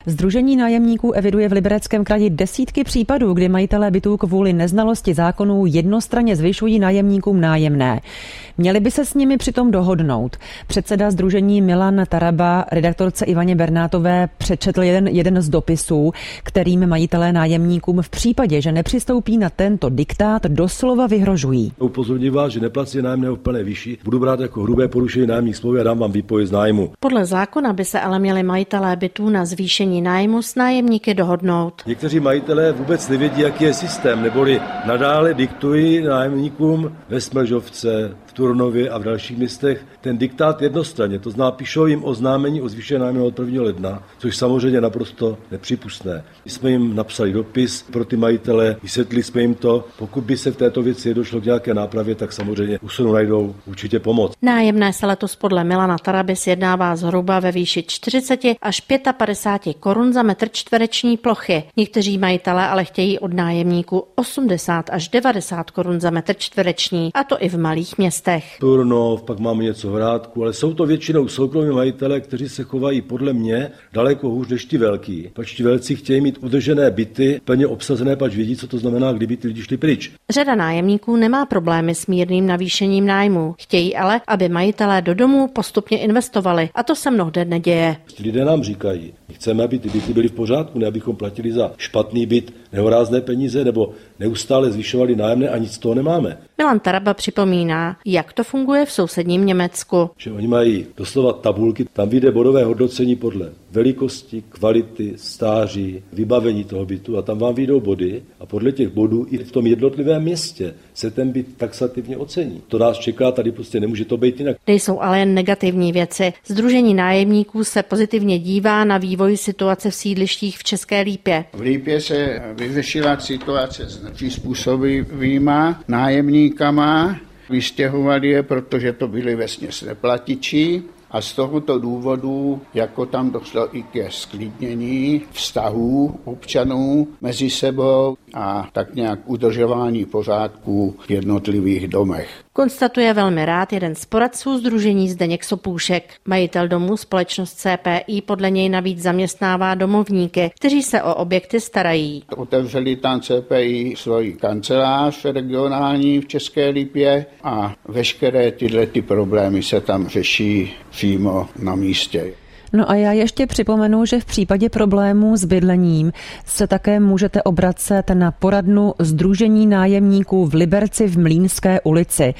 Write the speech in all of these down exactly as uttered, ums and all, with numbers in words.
Sdružení nájemníků eviduje v Libereckém kraji desítky případů, kdy majitelé bytů kvůli neznalosti zákonů jednostranně zvyšují nájemníkům nájemné. Měli by se s nimi přitom dohodnout. Předseda sdružení Milan Taraba redaktorce Ivaně Bernátové přečetl jeden, jeden z dopisů, kterým majitelé nájemníkům v případě, že nepřistoupí na tento diktát, doslova vyhrožují. Upozorňuji vás, že neplacení nájemného v plné výši budu brát jako hrubé porušení nájemních smlouvy a dám vám výpověď z nájmu. Podle zákona by se ale měli majitelé bytů na zvýšení nájmu s nájemníky dohodnout. Někteří majitelé vůbec nevědí, jaký je systém, neboli nadále diktují nájemníkům ve Smlžovce, v Turnově a v dalších městech ten diktát jednostranně. To znamená, píšou jim oznámení o zvýšení nájmu od prvního ledna, což samozřejmě naprosto nepřípustné. My jsme jim napsali dopis pro ty majitele, vysvětlili jsme jim to. Pokud by se v této věci došlo k nějaké nápravě, tak samozřejmě u soudu najdou určitě pomoc. Nájemné se letos podle Milana Taraby sjednává zhruba ve výši čtyřicet až padesát pět korun za metr čtvereční plochy. Někteří majitelé ale chtějí od nájemníků osmdesát až devadesát korun za metr čtvereční, a to i v malých městech. Turnov, pak máme něco v Hrádku, ale jsou to většinou soukromí majitelé, kteří se chovají podle mě daleko hůř než ti velký. Pač ti velcí chtějí mít udržené byty, plně obsazené, pač vědí, co to znamená, kdyby ty lidi šli pryč. Řada nájemníků nemá problémy s mírným navýšením nájmu. Chtějí ale, aby majitelé do domů postupně investovali, a to se mnohde neděje. Lidé nám říkají, chceme, aby ty byty byly v pořádku, ne abychom platili za špatný byt nehorázné peníze nebo neustále zvyšovali nájemné a nic z toho nemáme. Milan Taraba připomíná, jak to funguje v sousedním Německu. Že oni mají doslova tabulky, tam vyjde bodové hodnocení podle velikosti, kvality, stáří, vybavení toho bytu a tam vám vyjdou body a podle těch bodů i v tom jednotlivém městě se ten byt taxativně ocení. To nás čeká, tady prostě nemůže to být jinak. Nejsou ale jen negativní věci. Sdružení nájemníků se pozitivně dívá na vývoj situace v sídlištích v České Lípě. V Lípě se vyřešila situace s nepřizpůsobivýma nájemníkama. Vystěhovali je, protože to byli vesměs neplatiči. A z tohoto důvodu, jako tam došlo i ke sklidnění vztahů občanů mezi sebou a tak nějak udržování pořádku v jednotlivých domech. Konstatuje velmi rád jeden z poradců sdružení Zdeněk Sopůšek. Majitel domu společnost C P I podle něj navíc zaměstnává domovníky, kteří se o objekty starají. Otevřeli tam C P I svoji kancelář regionální v České Lípě a veškeré tyhle ty problémy se tam řeší přímo na místě. No a já ještě připomenu, že v případě problémů s bydlením se také můžete obracet na poradnu Sdružení nájemníků v Liberci v Mlýnské ulici.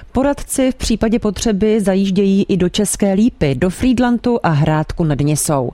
Poradci v případě potřeby zajíždějí i do České Lípy, do Frýdlantu a Hrádku nad Nisou.